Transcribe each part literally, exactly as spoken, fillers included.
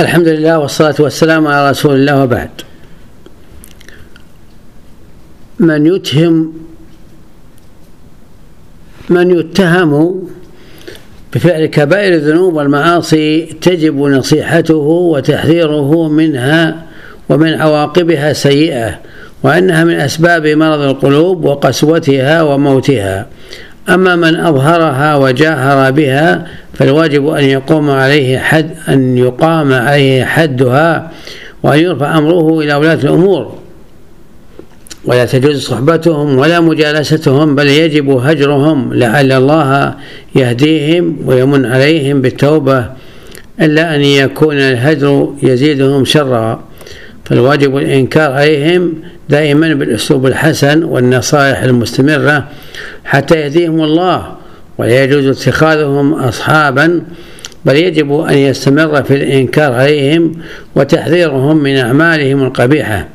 الحمد لله والصلاة والسلام على رسول الله وبعد. من يتهم من يتهم بفعل كبائر الذنوب والمعاصي تجب نصيحته وتحذيره منها ومن عواقبها السيئة، وأنها من أسباب مرض القلوب وقسوتها وموتها. أما من أظهرها وجاهر بها فالواجب أن يقوم عليه حد أن يقام عليه حدها وأن يرفع أمره إلى ولاة الأمور، ولا تجوز صحبتهم ولا مجالستهم، بل يجب هجرهم لعل الله يهديهم ويمن عليهم بالتوبة، إلا أن يكون الهجر يزيدهم شرا. فالواجب الإنكار عليهم دائما بالأسلوب الحسن والنصائح المستمرة حتى يهديهم الله، ولا يجوز اتخاذهم أصحابا، بل يجب أن يستمر في الإنكار عليهم وتحذيرهم من أعمالهم القبيحة.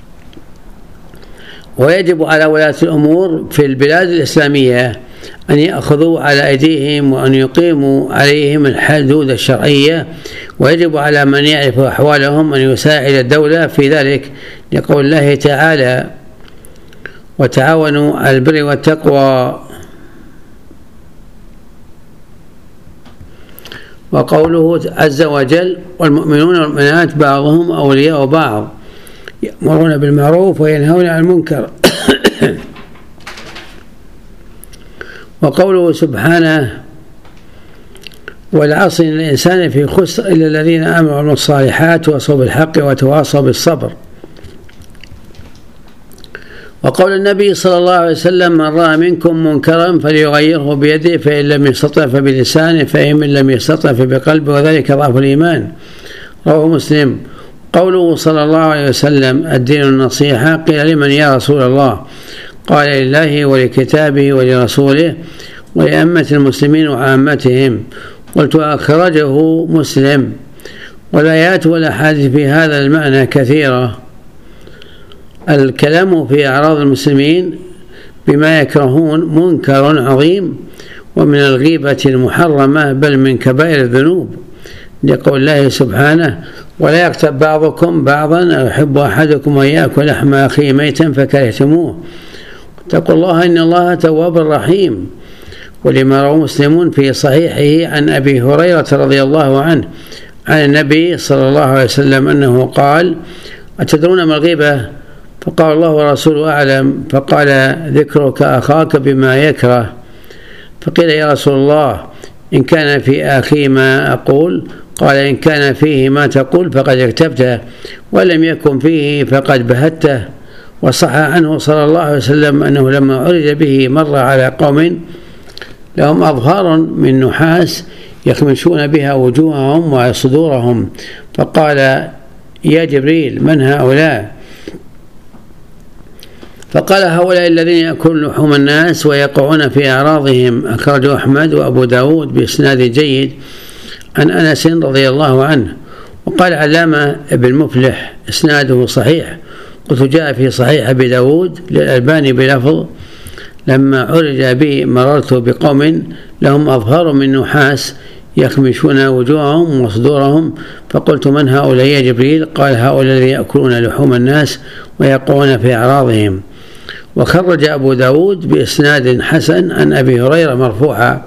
ويجب على ولاة الأمور في البلاد الإسلامية أن يأخذوا على أيديهم وأن يقيموا عليهم الحدود الشرعية، ويجب على من يعرف أحوالهم أن يساعد الدولة في ذلك، لقول الله تعالى: وتعاونوا على البر والتقوى، وقوله عز وجل: والمؤمنون والمؤمنات بعضهم أولياء بعض يأمرون بالمعروف وينهون عن المنكر. وقوله سبحانه: والعصر إن الإنسان في خسر إلا الذين آمنوا وعملوا الصالحات وتواصوا بالحق وتواصوا بالصبر. وقول النبي صلى الله عليه وسلم: من رأى منكم منكرا فليغيره بيده، فإن لم يستطع فبلسانه، فإن لم يستطع فبقلبه، وذلك ضعف الإيمان. رواه مسلم. قوله صلى الله عليه وسلم: الدين النصيحة. قيل: لمن يا رسول الله؟ قال: لله ولكتابه ولرسوله ولأئمة المسلمين وعامتهم. قلت: أخرجه مسلم. والآيات والأحاديث في هذا المعنى كثيرة. الكلام في أعراض المسلمين بما يكرهون منكر عظيم، ومن الغيبة المحرمة، بل من كبائر الذنوب، لقول الله سبحانه: ولا يغتب بعضكم بعضا أيحب أحدكم أن يأكل لحم أخيه ميتا فكرهتموه، اتقوا الله إن الله تواب رحيم. ولما روى مسلم في صحيحه عن أبي هريرة رضي الله عنه عن النبي صلى الله عليه وسلم أنه قال: أتدرون ما الغيبة؟ فقال: الله ورسوله أعلم. فقال: ذكرك أخاك بما يكره. فقيل: يا رسول الله، إن كان في أخي ما أقول؟ قال: إن كان فيه ما تقول فقد اغتبته، ولم يكن فيه فقد بهته. وصح عنه صلى الله عليه وسلم أنه لما عرج به مر على قوم لهم أظهار من نحاس يخمشون بها وجوههم وصدورهم، فقال: يا جبريل، من هؤلاء؟ فقال: هؤلاء الذين يأكلون لحوم الناس ويقعون في أعراضهم. أخرجه أحمد وأبو داود بإسناد جيد عن أنس رضي الله عنه. وقال علامة ابن مفلح: إسناده صحيح. قلت: جاء في صحيح أبي داود للألباني بلفظ: لما عرج بي مررت بقوم لهم أظهار من نحاس يخمشون وجوههم وصدورهم، فقلت: من هؤلاء يا جبريل؟ قال: هؤلاء الذين يأكلون لحوم الناس ويقعون في أعراضهم. وخرج أبو داود بإسناد حسن عن أبي هريرة مرفوعا: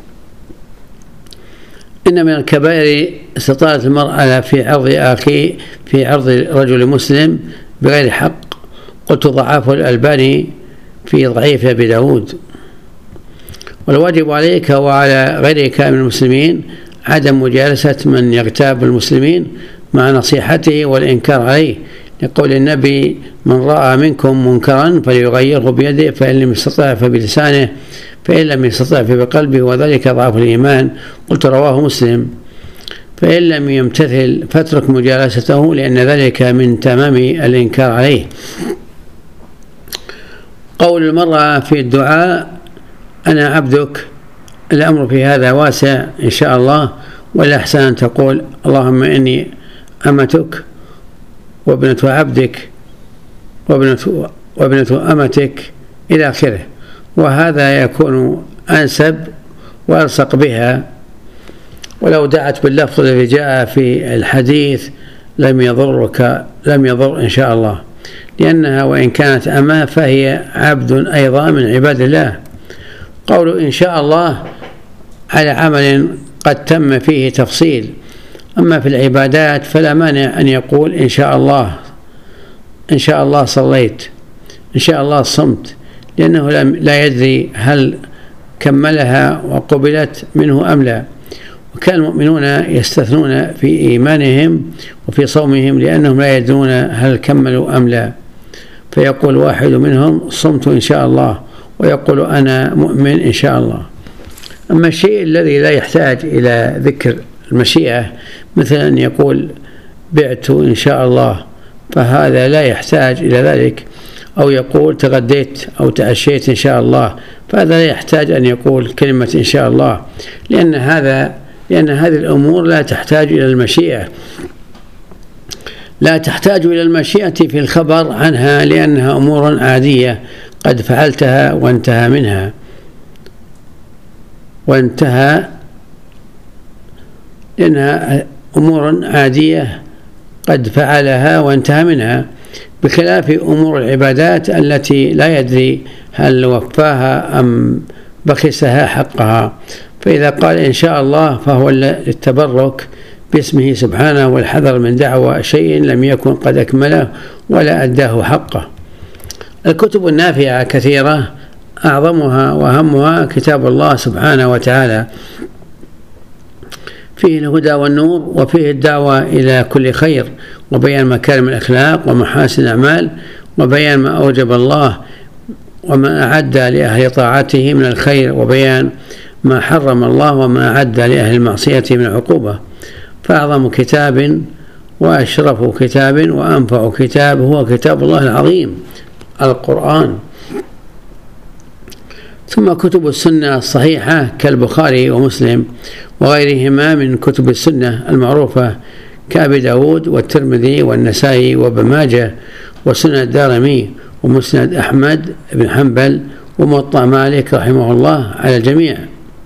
إن من الكبائر استطالة المرأة في عرض أخي في عرض رجل مسلم بغير حق. قلت: ضعفه الألباني في ضعيف أبي داود. والواجب عليك وعلى غيرك من المسلمين عدم مجالسة من يغتاب المسلمين مع نصيحته والإنكار عليه، لقول النبي: من رأى منكم منكرا فليغيره بيده، فإن لم يستطع فبلسانه، فإن لم يستطع فبقلبه، وذلك ضعف الإيمان. قلت: رواه مسلم. فإن لم يمتثل فاترك مجالسته، لأن ذلك من تمام الإنكار عليه. قول المرأة في الدعاء: أنا عبدك، الأمر في هذا واسع إن شاء الله، والأحسن أن تقول: اللهم إني أمتك وابنة عبدك وابنة, وابنة أمتك إلى آخره، وهذا يكون أنسب وألصق بها. ولو دعت باللفظ الذي جاء في الحديث لم يضرك لم يضر إن شاء الله، لأنها وإن كانت أمة فهي عبد أيضا من عباد الله. قول إن شاء الله على عمل قد تم فيه تفصيل، أما في العبادات فلا مانع أن يقول إن شاء الله إن شاء الله صليت، إن شاء الله صمت، لأنه لا يدري هل كملها وقبلت منه أم لا. وكان المؤمنون يستثنون في إيمانهم وفي صومهم لأنهم لا يدرون هل كملوا أم لا، فيقول واحد منهم صمت إن شاء الله، ويقول أنا مؤمن إن شاء الله. أما الشيء الذي لا يحتاج إلى ذكر المشيئة مثل أن يقول بعت إن شاء الله، فهذا لا يحتاج إلى ذلك، أو يقول تغديت أو تعشيت إن شاء الله، فهذا لا يحتاج أن يقول كلمة إن شاء الله، لأن هذا لأن هذه الأمور لا تحتاج إلى المشيئة لا تحتاج إلى المشيئة في الخبر عنها، لأنها أمور عادية قد فعلتها وانتهى منها وانتهى لأنها أمور عادية قد فعلها وانتهى منها، بخلاف أمور العبادات التي لا يدري هل وفاها أم بخسها حقها. فإذا قال إن شاء الله فهو للتبرك باسمه سبحانه والحذر من دعوى شيء لم يكن قد أكمله ولا أداه حقه. الكتب النافعة كثيرة، أعظمها وأهمها كتاب الله سبحانه وتعالى، فيه الهدى والنور، وفيه الدعوة إلى كل خير، وبيان مكارم الأخلاق ومحاسن الأعمال، وبيان ما أوجب الله وما أعد لأهل طاعته من الخير، وبيان ما حرم الله وما أعد لأهل المعصية من العقوبة. فأعظم كتاب وأشرف كتاب وأنفع كتاب هو كتاب الله العظيم القرآن. ثم كتب السنة الصحيحة كالبخاري ومسلم وغيرهما من كتب السنة المعروفة كأبي داود والترمذي والنسائي وابن ماجه وسنن الدارمي ومسند أحمد بن حنبل وموطأ مالك رحمه الله على الجميع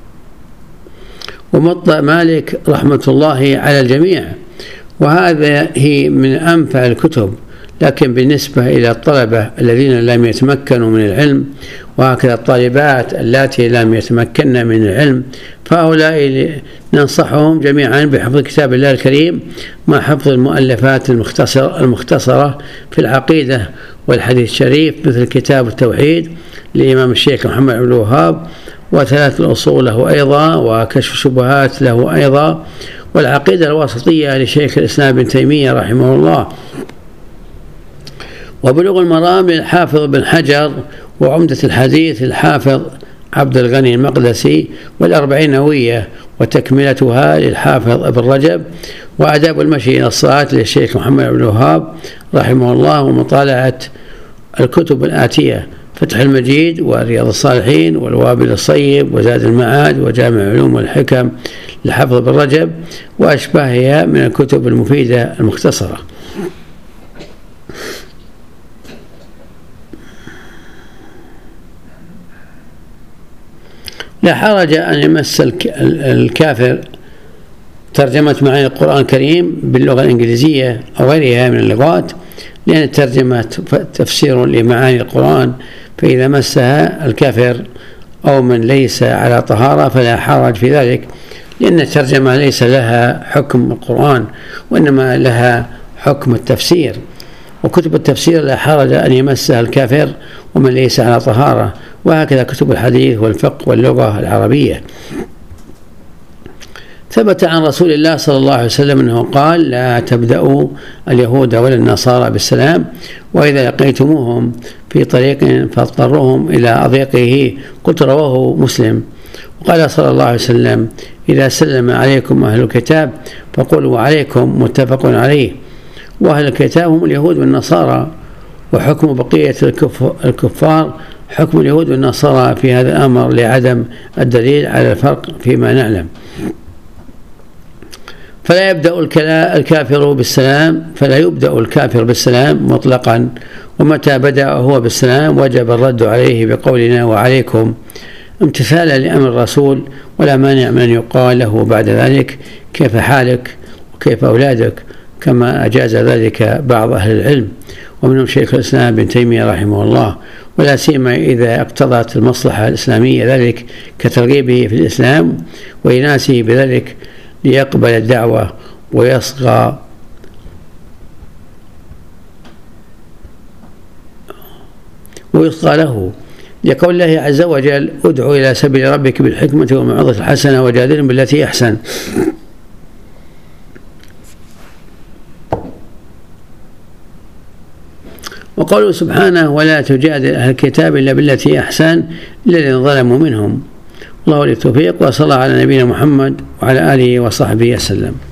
وموطأ مالك رحمة الله على الجميع وهذه من أنفع الكتب. لكن بالنسبة إلى الطلبة الذين لم يتمكنوا من العلم، وهكذا الطالبات اللاتي لم يتمكن من العلم، فهؤلاء ننصحهم جميعا بحفظ كتاب الله الكريم مع حفظ المؤلفات المختصرة, المختصرة في العقيدة والحديث الشريف، مثل كتاب التوحيد للإمام الشيخ محمد بن الوهاب، وثلاث الأصول له أيضا، وكشف الشبهات له أيضا، والعقيدة الواسطية لشيخ الإسلام ابن تيمية رحمه الله، وبلوغ المرام للحافظ بن حجر، وعمدة الحديث للحافظ عبد الغني المقدسي، والأربعين نووية وتكملتها للحافظ ابن رجب، وآداب المشي إلى الصلاة للشيخ محمد بن الوهاب رحمه الله، ومطالعة الكتب الآتية: فتح المجيد ورياض الصالحين والوابل الصيب وزاد المعاد وجامع العلوم والحكم للحافظ ابن رجب وأشباهها من الكتب المفيدة المختصرة. لا حرج أن يمس الكافر ترجمة معاني القرآن الكريم باللغة الإنجليزية أو غيرها من اللغات، لأن الترجمة تفسير لمعاني القرآن، فإذا مسها الكافر أو من ليس على طهارة فلا حرج في ذلك، لأن الترجمة ليس لها حكم القرآن وإنما لها حكم التفسير، وكتب التفسير لا حرج أن يمسها الكافر ومن ليس على طهارة، وهكذا كتب الحديث والفقه واللغة العربية. ثبت عن رسول الله صلى الله عليه وسلم أنه قال: لا تبدأوا اليهود ولا النصارى بالسلام، وإذا لقيتموهم في طريق فاضطروهم إلى أضيقه. قلت: رواه مسلم. وقال صلى الله عليه وسلم: إذا سلم عليكم أهل الكتاب فقولوا عليكم، متفق عليه. وأهل الكتاب هم اليهود والنصارى، وحكم بقية الكفار حكم اليهود والنصارى في هذا الأمر لعدم الدليل على الفرق فيما نعلم. فلا يبدأ الكافر بالسلام فلا يبدأ الكافر بالسلام مطلقا، ومتى بدأ هو بالسلام وجب الرد عليه بقولنا وعليكم، امتثالا لأمر الرسول، ولا مانع من يقال له بعد ذلك كيف حالك وكيف أولادك، كما أجاز ذلك بعض أهل العلم ومنهم شيخ الإسلام ابن تيمية رحمه الله، ولا سيما إذا اقتضت المصلحة الإسلامية ذلك كترغيبه في الإسلام وإناسه بذلك ليقبل الدعوة ويصغى ويصغى له، لقول الله عز وجل: ادع إلى سبيل ربك بالحكمة والموعظة الحسنة وجادلهم بالتي أحسن. وقوله سبحانه: ولا تجادل أهل الكتاب إلا بالتي أحسن إلا الذين ظلموا منهم. الله ولي التوفيق، وصلى على نبينا محمد وعلى آله وصحبه وسلم.